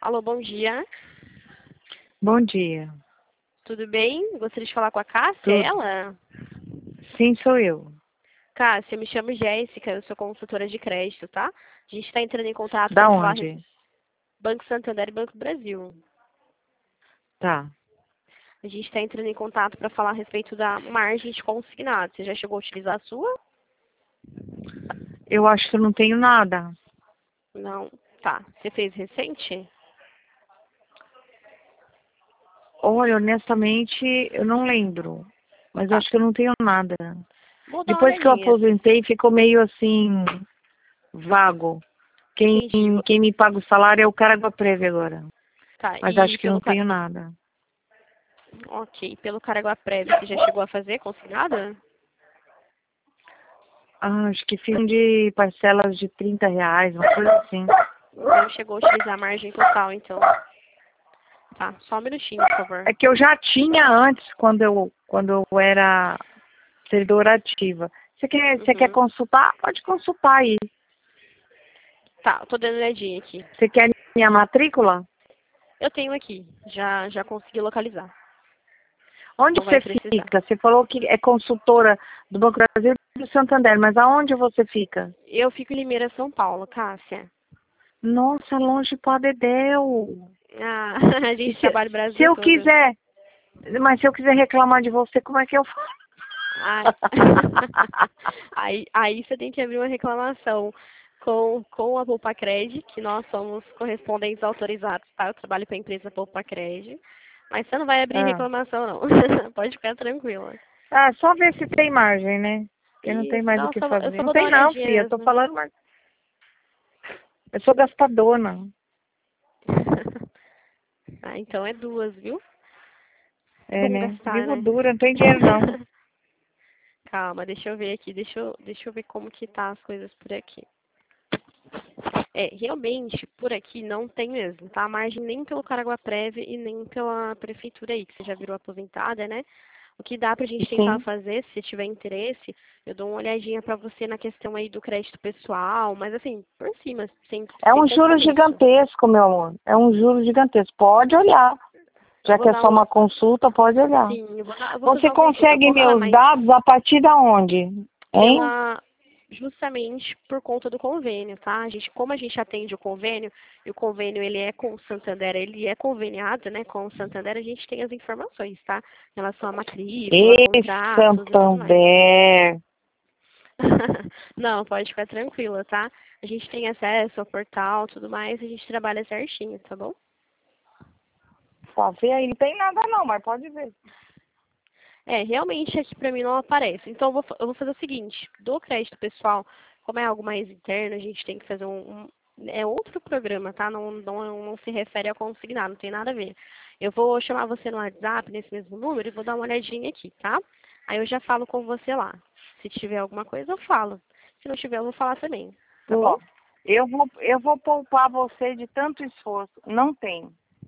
Alô, bom dia. Bom dia. Tudo bem? Gostaria de falar com a Cássia, é Tudo. ela? Sim, sou eu. Cássia, eu me chamo Jéssica, eu sou consultora de crédito, tá? A gente está entrando em contato Da para falar onde? Banco Santander e Banco do Brasil. Tá. A gente está entrando em contato para falar a respeito da margem de consignado. Você já chegou a utilizar a sua? Eu acho que eu não tenho nada. Não. Tá. Você fez recente? Olha, honestamente, eu não lembro. Mas eu Tá. acho que eu não tenho nada. Vou dar uma Depois que eu olhadinha. aposentei, ficou meio assim, vago. Quem, Entendi. quem me paga o salário é o Caragua Prévia agora. Tá. Mas E acho que pelo não tenho nada. Ok. Pelo Caraguá Prévio, você já chegou a fazer consignada? Ah, acho que fiz de parcelas de R$ 30, uma coisa assim. Não chegou a utilizar a margem total, então. Tá. Só um minutinho, por favor. É que eu já tinha antes, quando eu era servidora ativa. Você quer Uhum. consultar? Pode consultar aí. Tá, tô dando uma olhadinha aqui. Você quer minha matrícula? Eu tenho aqui, já consegui localizar. Onde Não vai você precisar. fica? Você falou que é consultora do Banco do Brasil e do Santander, mas aonde você fica? Eu fico em Limeira, São Paulo, Cássia. Nossa, longe pra Dedéu. Ah, a E gente se, trabalha o se Brasil eu todo. quiser, mas se eu quiser reclamar de você, como é que eu faço? Ai. Aí você tem que abrir uma reclamação com a Poupa-Cred, que nós somos correspondentes autorizados, tá? Eu trabalho com a empresa Poupa-Cred. Mas você não vai abrir Ah. reclamação, não. Pode ficar tranquila. Ah, só ver se tem margem, né? Porque não tem Isso, mais o não, que eu fazer. só Não vou dar tem uma não, olhadinha filha. Eu tô mesmo. falando, mas eu sou gastadona. Ah, então é duas, viu? É É, bom né? gastar, Vivo né? dura, não tem dinheiro não. Calma, deixa eu ver aqui. Deixa eu ver como que tá as coisas por aqui. É, realmente, por aqui não tem mesmo, tá? A margem nem pelo Caraguá-Prévia e nem pela prefeitura aí, que você já virou aposentada, né? O que dá pra gente tentar Sim. fazer, se tiver interesse, eu dou uma olhadinha pra você na questão aí do crédito pessoal, mas assim, por cima, É sem um juro compromisso. gigantesco, meu amor. É um juro gigantesco. Pode olhar. Eu Já vou que é dar só um, uma consulta, pode olhar. sim, eu vou fazer Você uma consulta um consegue pouco a meus mais dados a partir da onde? Hein? pela justamente por conta do convênio, tá? Como a gente atende o convênio, e o convênio ele é com o Santander, ele é conveniado, né, com o Santander, a gente tem as informações, tá? Em relação à matrícula, Ê, contratos e tudo mais. Santander. Não, pode ficar tranquila, tá? A gente tem acesso ao portal, tudo mais, a gente trabalha certinho, tá bom? Tá, vê aí. Não tem nada não, mas pode ver. É, realmente aqui pra mim não aparece. Então eu vou fazer o seguinte, do crédito pessoal, como é algo mais interno, a gente tem que fazer é outro programa, tá? Não se refere a consignar, não tem nada a ver. Eu vou chamar você no WhatsApp, nesse mesmo número, e vou dar uma olhadinha aqui, tá? Aí eu já falo com você lá. Se tiver alguma coisa, eu falo. Se não tiver, eu vou falar também, tá bom? Ó, eu vou poupar você de tanto esforço. Não tem.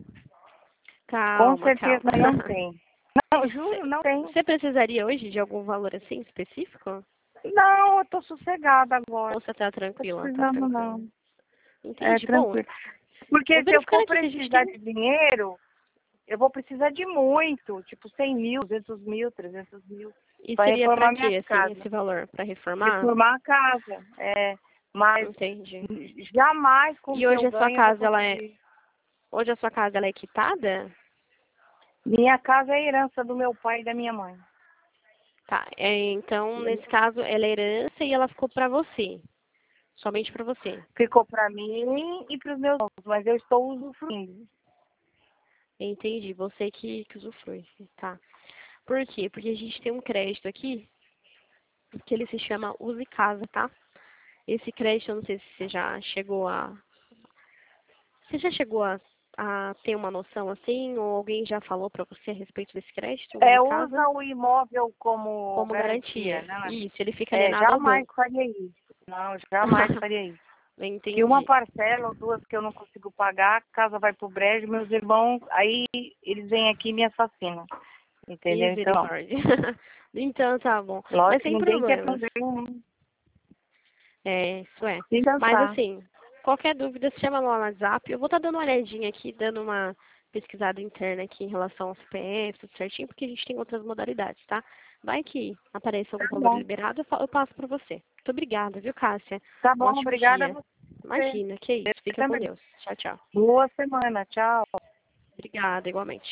Com Calma, calma. certeza não tem. Não, juro, não tem. Você precisaria hoje de algum valor assim específico? Não, eu tô sossegada agora. Ou você tá Não tô tranquila? Tá precisando, tranquila. não. É Entendi. Bom, tranquilo. vou Porque se eu verificando for aqui que a gente precisar tem. de dinheiro, eu vou precisar de muito. Tipo 100 mil, 200 mil, 300 mil. E Para seria pra reformar minha quê, assim, casa. esse valor? Pra reformar? Reformar a casa. É, mas Entendi. jamais com o E que eu hoje a sua ganho eu vou casa, ela é. conseguir. Hoje a sua casa ela é quitada? Minha casa é a herança do meu pai e da minha mãe. Tá. Então, nesse caso, ela é herança e ela ficou pra você. Somente pra você. Ficou para mim e para os meus irmãos, mas eu estou usufruindo. Entendi. Você que usufrui. Tá. Por quê? Porque a gente tem um crédito aqui que ele se chama Use Casa, tá? Esse crédito, eu não sei se você já chegou a. Você já chegou a ter uma noção assim, ou alguém já falou pra você a respeito desse crédito, Use Casa? Usa o imóvel como Como garantia, garantia. né? Isso, ele fica alienado ao Jamais banco. faria isso. Não, jamais faria isso. Que uma Entendi. parcela ou duas que eu não consigo pagar, a casa vai pro brejo, meus irmãos, aí eles vêm aqui e me assassinam. Entendeu? Então, Misericórdia. Então tá bom. Mas lógico que sem ninguém quer problemas. fazer um É, isso é. Mas descansar. assim, Qualquer dúvida, chama lá no WhatsApp. Eu vou estar dando uma olhadinha aqui, dando uma pesquisada interna aqui em relação ao CPF, tudo certinho, porque a gente tem outras modalidades, tá? Vai que apareça Tá algum valor bom. liberado, eu passo para você. Muito obrigada, viu, Cássia? Tá Um bom, ótimo obrigada a dia. você. Imagina, que isso. Eu Fica com também. Deus. Tchau, tchau. Boa semana, tchau. Obrigada, igualmente.